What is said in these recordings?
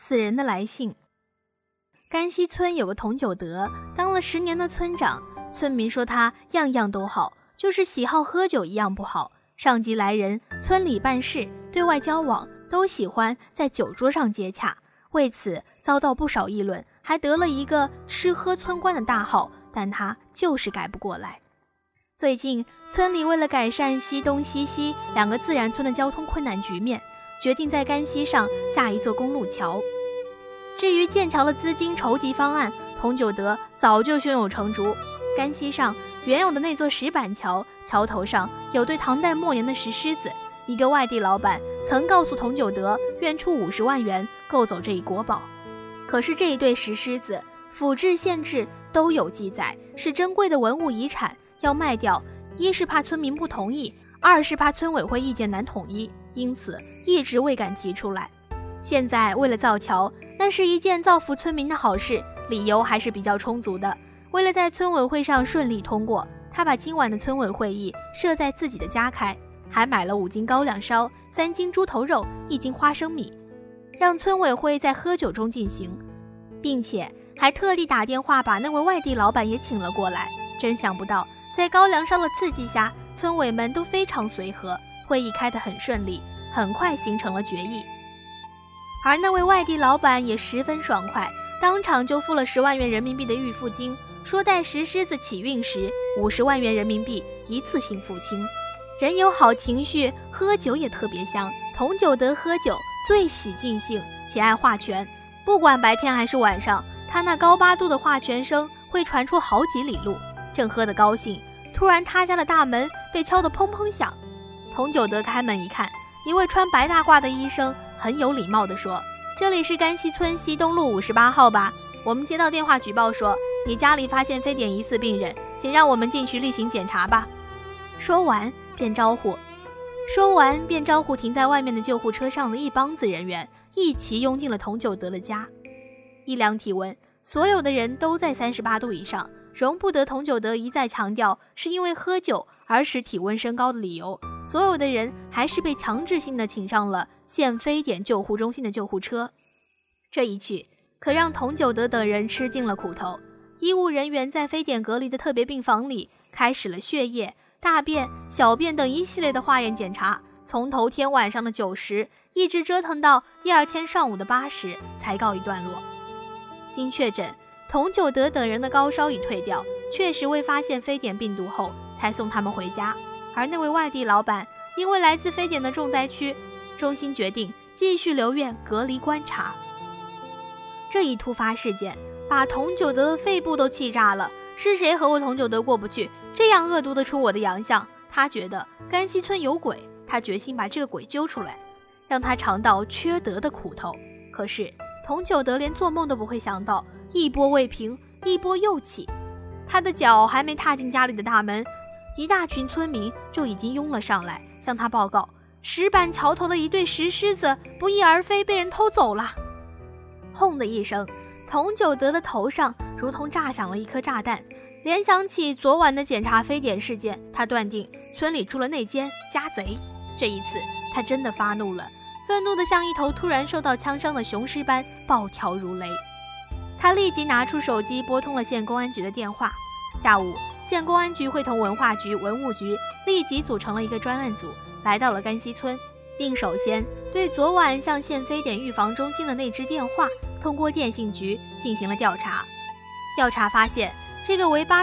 死人的来信。甘溪村有个童九德，当了10年的村长，村民说他样样都好，就是喜好喝酒一样不好。上级来人，村里办事，对外交往，都喜欢在酒桌上接洽，为此遭到不少议论，还得了一个吃喝村官的大号，但他就是改不过来。最近村里为了改善西东西西2个自然村的交通困难局面，决定在甘溪上架一座公路桥。至于建桥的资金筹集方案，童九德早就胸有成竹。甘溪上原有的那座石板桥，桥头上有对唐代末年的石狮子，一个外地老板曾告诉童九德愿出50万元购走这一国宝。可是这一对石狮子府志县志都有记载，是珍贵的文物遗产，要卖掉，一是怕村民不同意，二是怕村委会意见难统一，因此一直未敢提出来。现在为了造桥，那是一件造福村民的好事，理由还是比较充足的。为了在村委会上顺利通过，他把今晚的村委会议设在自己的家开，还买了5斤高粱烧、3斤猪头肉、1斤花生米，让村委会在喝酒中进行，并且还特地打电话把那位外地老板也请了过来。真想不到，在高粱烧的刺激下，村委们都非常随和，会议开得很顺利，很快形成了决议。而那位外地老板也十分爽快，当场就付了10万元人民币的预付金，说待石狮子起运时50万元人民币一次性付清。人有好情绪，喝酒也特别香。童九德喝酒最喜尽兴，且爱画拳，不管白天还是晚上，他那高8度的画拳声会传出好几里路。正喝得高兴，突然他家的大门被敲得砰砰响。童九德开门一看，一位穿白大褂的医生很有礼貌地说：“这里是甘溪村西东路58号吧？我们接到电话举报说你家里发现非典疑似病人，请让我们进去例行检查吧。”说完便招呼停在外面的救护车上的一帮子人员，一起拥进了童九德的家。一量体温，所有的人都在38度以上，容不得童九德一再强调是因为喝酒而使体温升高的理由，所有的人还是被强制性的请上了县非典救护中心的救护车。这一去可让童九德等人吃尽了苦头。医务人员在非典隔离的特别病房里开始了血液、大便、小便等一系列的化验检查，从头天晚上的9时一直折腾到第2天上午的8时才告一段落。经确诊，童九德等人的高烧已退掉，确实未发现非典病毒后才送他们回家。而那位外地老板因为来自非典的重灾区，中心决定继续留院隔离观察。这一突发事件把童九德的肺部都气炸了，是谁和我童九德过不去，这样恶毒得出我的洋相？他觉得甘溪村有鬼，他决心把这个鬼揪出来，让他尝到缺德的苦头。可是童九德连做梦都不会想到，一波未平，一波又起。他的脚还没踏进家里的大门，一大群村民就已经拥了上来，向他报告石板桥头的一对石狮子不翼而飞，被人偷走了。轰的一声，童九德的头上如同炸响了一颗炸弹。联想起昨晚的检查非典事件，他断定村里出了内奸家贼。这一次他真的发怒了，愤怒得像一头突然受到枪伤的雄狮般暴跳如雷。他立即拿出手机拨通了县公安局的电话。下午，县公安局会同文化局、文物局立即组成了一个专案组，来到了甘溪村，并首先对昨晚向县非典预防中心的那支电话通过电信局进行了调查。调查发现，这个为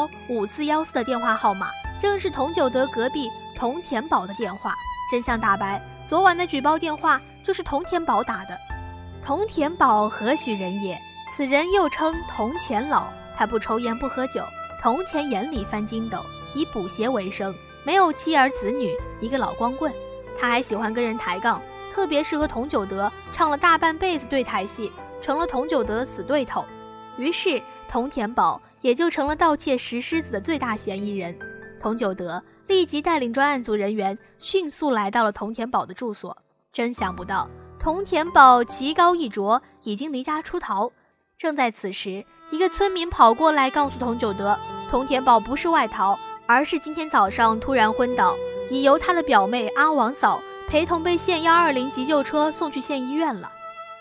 8415414的电话号码正是童九德隔壁童田宝的电话。真相大白，昨晚的举报电话就是童田宝打的。童田宝何许人也？此人又称童钱老，他不抽烟不喝酒，铜钱眼里翻筋斗，以补鞋为生，没有妻儿子女，一个老光棍。他还喜欢跟人抬杠，特别是和童九德唱了大半辈子对台戏，成了童九德的死对头。于是童田宝也就成了盗窃石狮子的最大嫌疑人。童九德立即带领专案组人员迅速来到了童田宝的住所。真想不到，童田宝棋高一着，已经离家出逃。正在此时，一个村民跑过来告诉童九德，童田宝不是外逃，而是今天早上突然昏倒，已由他的表妹阿王嫂陪同被县120急救车送去县医院了。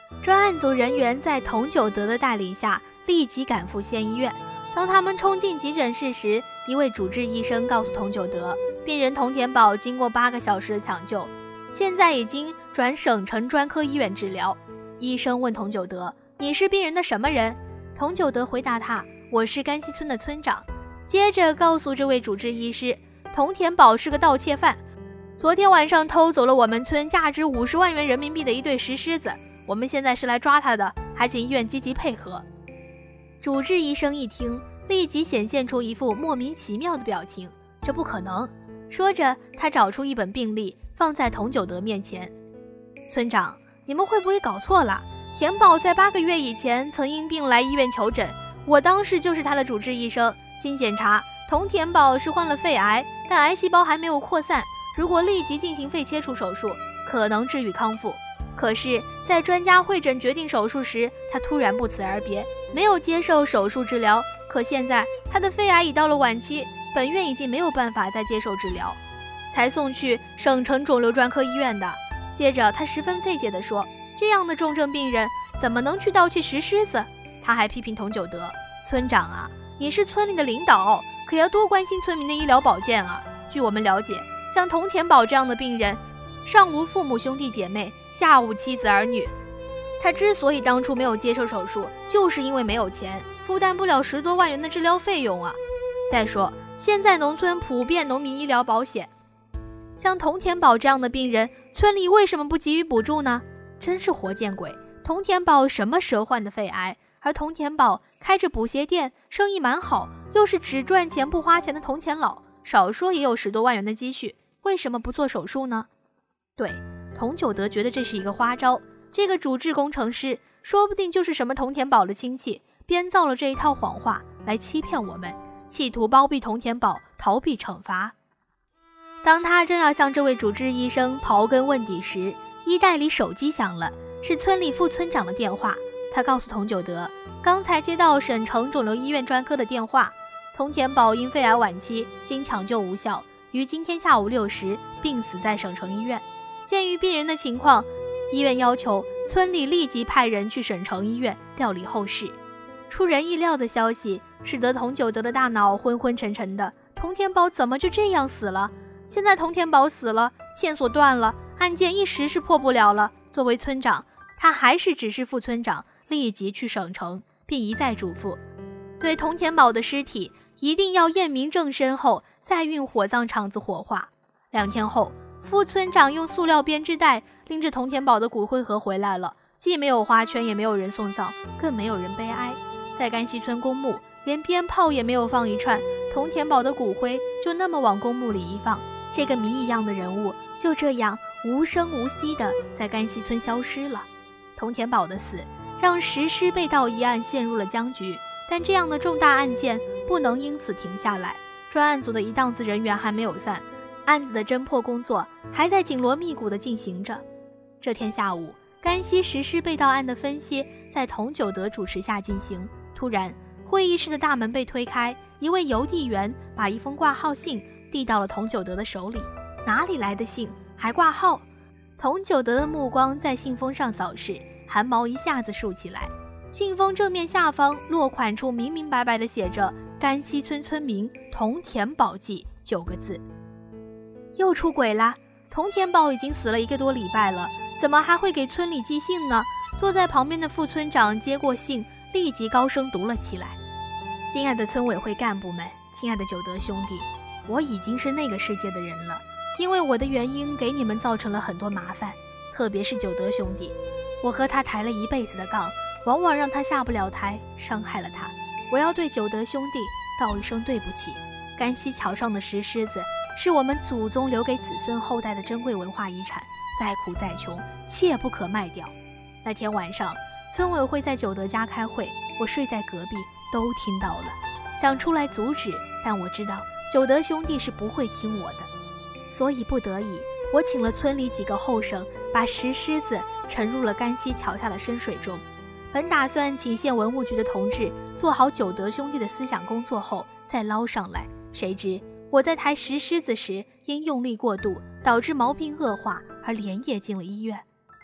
专案组人员在童九德的带领下立即赶赴县医院。当他们冲进急诊室时，一位主治医生告诉童九德，病人童田宝经过8个小时的抢救，现在已经转省城专科医院治疗。医生问童九德，你是病人的什么人？童九德回答他，我是甘溪村的村长。接着告诉这位主治医师，童田宝是个盗窃犯，昨天晚上偷走了我们村价值50万元人民币的一对石狮子，我们现在是来抓他的，还请医院积极配合。主治医生一听，立即显现出一副莫名其妙的表情，这不可能。说着，他找出一本病历放在童九德面前。村长，你们会不会搞错了？田宝在8个月以前曾因病来医院求诊，我当时就是他的主治医生。经检查，童田宝是患了肺癌，但癌细胞还没有扩散，如果立即进行肺切除手术，可能治愈康复。可是，在专家会诊决定手术时，他突然不辞而别，没有接受手术治疗。可现在他的肺癌已到了晚期，本院已经没有办法再接受治疗，才送去省城肿瘤专科医院的。接着他十分费解地说，这样的重症病人怎么能去盗窃石狮子？他还批评童九德，村长啊，你是村里的领导，可要多关心村民的医疗保健啊。据我们了解，像童田宝这样的病人，上无父母兄弟姐妹，下无妻子儿女，他之所以当初没有接受手术，就是因为没有钱，负担不了10多万元的治疗费用啊。再说，现在农村普遍农民医疗保险，像童田宝这样的病人，村里为什么不给予补助呢？真是活见鬼！童田宝什么时候患的肺癌？而童田宝开着补鞋店，生意蛮好，又是只赚钱不花钱的铜钱佬，少说也有10多万元的积蓄，为什么不做手术呢？对，童九德觉得这是一个花招，这个主治工程师说不定就是什么童田宝的亲戚，编造了这一套谎话来欺骗我们，企图包庇童田宝，逃避惩罚。当他正要向这位主治医生刨根问底时，衣袋里手机响了，是村里副村长的电话。他告诉童九德，刚才接到省城肿瘤医院专科的电话，童田宝因肺癌晚期，经抢救无效，于今天下午6时病死在省城医院。鉴于病人的情况，医院要求村里立即派人去省城医院料理后事。出人意料的消息使得童九德的大脑昏昏沉沉的，童田宝怎么就这样死了？现在童田宝死了，线索断了，案件一时是破不了了。作为村长，他还是指示副村长立即去省城，并一再嘱咐，对童田宝的尸体一定要验明正身后再运火葬场子火化。2天后，副村长用塑料编织袋拎着童田宝的骨灰盒回来了，既没有花圈，也没有人送葬，更没有人悲哀。在甘溪村公墓，连鞭炮也没有放一串，童田宝的骨灰就那么往公墓里一放，这个谜一样的人物就这样无声无息地在甘溪村消失了。童田宝的死让石狮被盗一案陷入了僵局，但这样的重大案件不能因此停下来。专案组的一档子人员还没有散，案子的侦破工作还在紧锣密鼓地进行着。这天下午，甘溪石狮被盗案的分析在童九德主持下进行。突然，会议室的大门被推开，一位邮递员把一封挂号信递到了童九德的手里。哪里来的信，还挂号？童九德的目光在信封上扫视，汗毛一下子竖起来。信封正面下方落款处明明白白地写着甘溪村村民童田宝记9个字。又出轨啦！童田宝已经死了1个多礼拜了，怎么还会给村里寄信呢？坐在旁边的副村长接过信，立即高声读了起来。亲爱的村委会干部们，亲爱的九德兄弟，我已经是那个世界的人了，因为我的原因给你们造成了很多麻烦，特别是九德兄弟，我和他抬了一辈子的杠，往往让他下不了台，伤害了他。我要对九德兄弟道一声对不起。甘溪桥上的石狮子是我们祖宗留给子孙后代的珍贵文化遗产，再苦再穷，切不可卖掉。那天晚上，村委会在九德家开会，我睡在隔壁，都听到了，想出来阻止，但我知道九德兄弟是不会听我的，所以不得已，我请了村里几个后生，把石狮子沉入了甘溪桥下的深水中。本打算请县文物局的同志做好九德兄弟的思想工作后再捞上来，谁知我在抬石狮子时因用力过度，导致毛病恶化而连夜进了医院。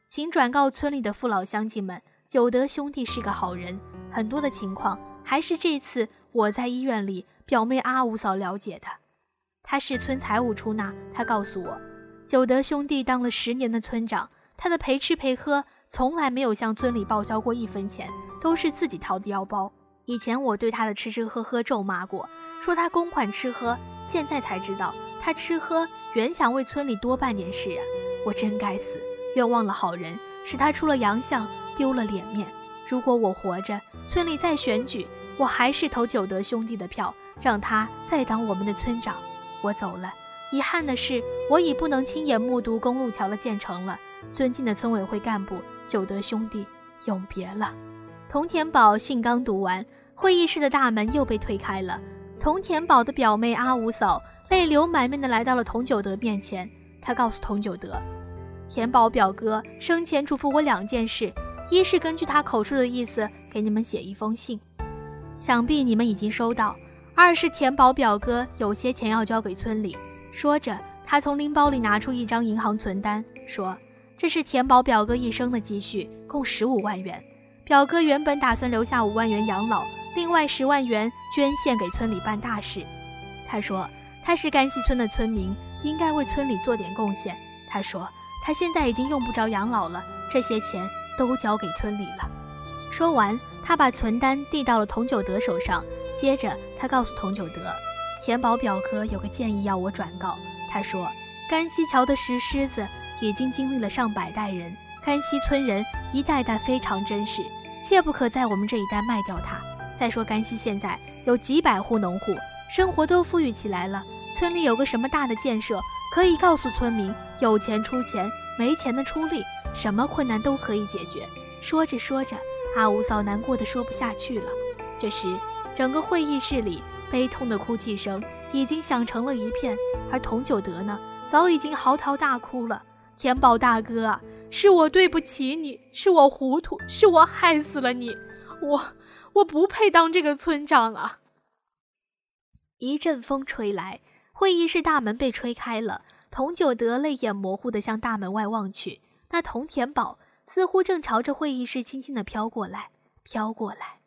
请转告村里的父老乡亲们，久德兄弟是个好人，很多的情况还是这次我在医院里表妹阿五嫂了解的。他是村财务出纳，他告诉我，久德兄弟当了10年的村长，他的陪吃陪喝从来没有向村里报销过1分钱，都是自己掏的腰包。以前我对他的吃吃喝喝咒骂过，说他公款吃喝，现在才知道他吃喝原想为村里多办点事啊！我真该死，冤枉了好人，使他出了洋相，丢了脸面。如果我活着，村里再选举，我还是投久德兄弟的票，让他再当我们的村长。我走了，遗憾的是，我已不能亲眼目睹公路桥的建成了。尊敬的村委会干部，久德兄弟，永别了。童田宝信刚读完，会议室的大门又被推开了。童田宝的表妹阿五嫂泪流满面地来到了童久德面前，她告诉童久德，田宝表哥生前嘱咐我2件事，一是根据他口述的意思给你们写一封信，想必你们已经收到；二是田宝表哥有些钱要交给村里。说着，他从拎包里拿出一张银行存单，说这是田宝表哥一生的积蓄，共15万元。表哥原本打算留下5万元养老，另外10万元捐献给村里办大事。他说他是甘溪村的村民，应该为村里做点贡献。他说他现在已经用不着养老了，这些钱都交给村里了。说完，他把存单递到了童久德手上，接着他告诉童久德，田宝表哥有个建议要我转告。他说甘溪桥的石狮子已经经历了上百代人，甘溪村人一代代非常珍视，切不可在我们这一代卖掉它。再说甘溪现在有几百户农户，生活都富裕起来了，村里有个什么大的建设，可以告诉村民，有钱出钱，没钱的出力，什么困难都可以解决。说着说着，阿五嫂难过的说不下去了。这时整个会议室里悲痛的哭泣声已经响成了一片，而童久德呢，早已经嚎啕大哭了。田宝大哥啊，是我对不起你，是我糊涂，是我害死了你，我不配当这个村长啊！一阵风吹来，会议室大门被吹开了，童久德泪眼模糊地向大门外望去，那童田宝似乎正朝着会议室轻轻地飘过来。